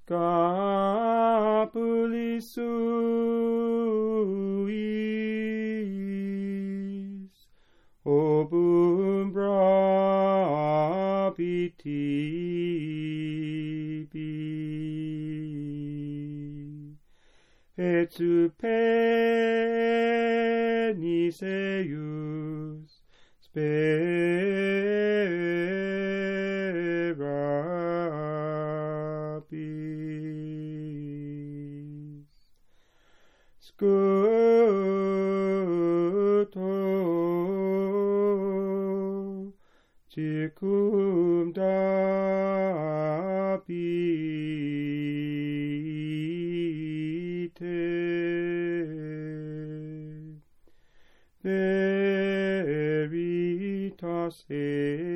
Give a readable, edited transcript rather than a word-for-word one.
Scapulis suis, obumbra tibi, et supernis eius sperabis. Scuto circum dabite, veritas